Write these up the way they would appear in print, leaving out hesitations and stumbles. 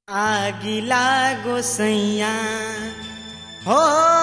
आगिला गोसैया हो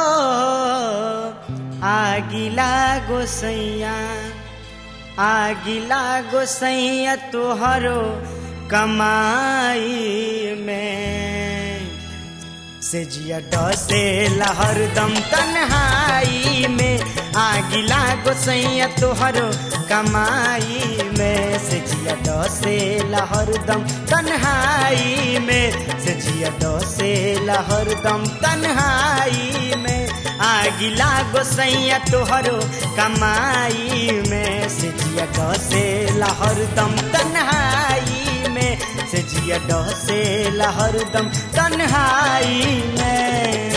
आगिला गोसैया आगिला गोसैया तोहरो कमाई में से जिया डसे हरदम तन्हाई में आगिला गोसैया तोहरो कमाई में से जिया डसे हरदम तन्हाई में से जिया डसे हरदम तन्हाई में आगिला गोसैया तोहरो कमाई में से जिया डसे हरदम तन्हाई में से जिया डसे हरदम तन्हाई में।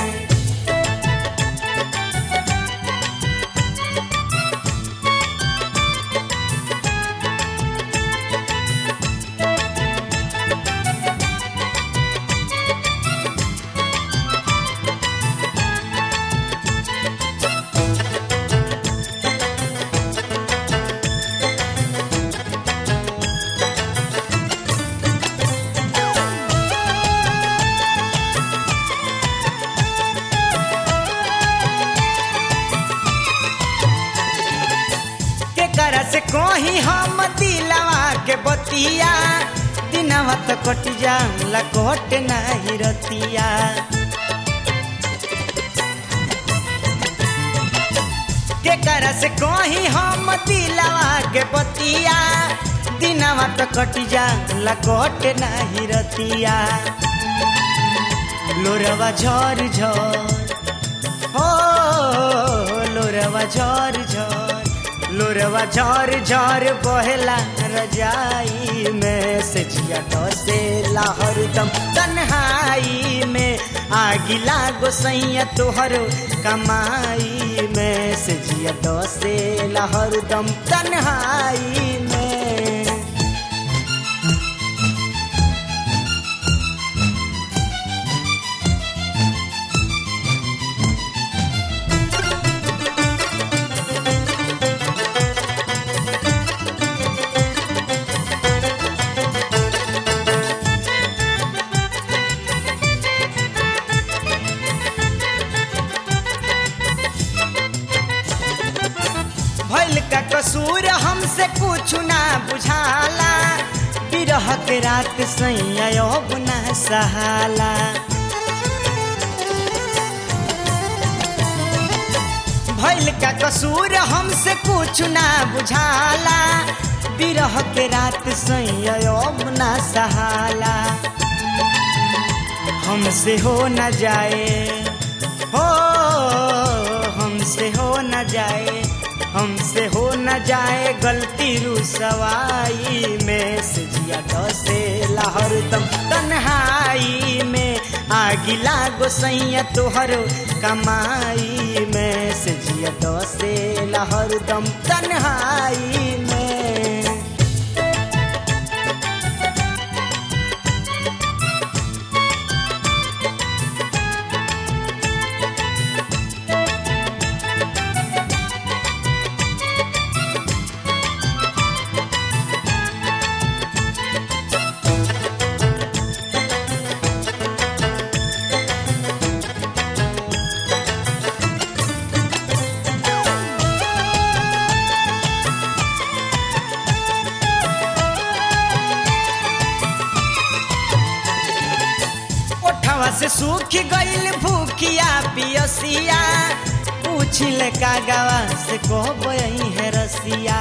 से कोही हम दिलवा के बतिया दिनवा तो कट जाला कोट नहीं रतिया के कर से कोही हम दिलवा के बतिया दिनवा तो कट जाला कोट नहीं रतिया लोरवा झर झर हो लोरवा झर झर लोरवा झर झर बहेला रजाई में से जिया डसे हरदम तन्हाई में आगिला गोसैया तोहरो कमाई में से जिया डसे हरदम तन्हाई में। भइल का कसूर हमसे कुछ ना बुझाला बिरह के रात सैया ना सहाला भइल का कसूर हमसे कुछ ना बुझाला बिरह के रात सैया ना सहाला हमसे हो न जाए हो हमसे हो न जाए हमसे हो न जाए गलती रुसवाई में से जिया डसे हरदम तन्हाई में आगिला गोसैया तोहरो कमाई में से जिया डसे हरदम तन्हाई में। से सूखी गईल भूखिया पियसिया पूछिल का गवा से कहब है रसिया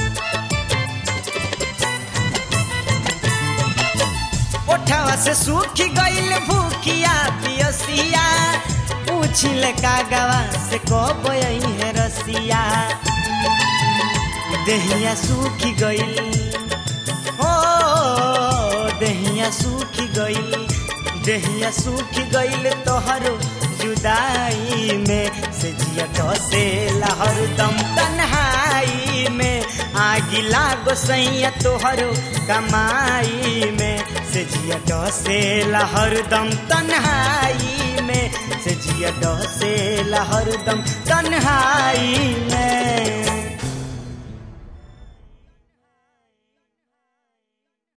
ओठवा से सूखी गईल भूखिया पियसिया पूछिल का गवा से कहब है रसिया देहिया सूखी गईल हो देहिया सूखी गईल देहिया सूखी गईल तोहरो जुदाई में से जिया डसे हरदम तन्हाई में आगिला गोसैया तोहरो कमाई में से जिया डसे हरदम तन्हाई में से जिया डसे हरदम तन्हाई में।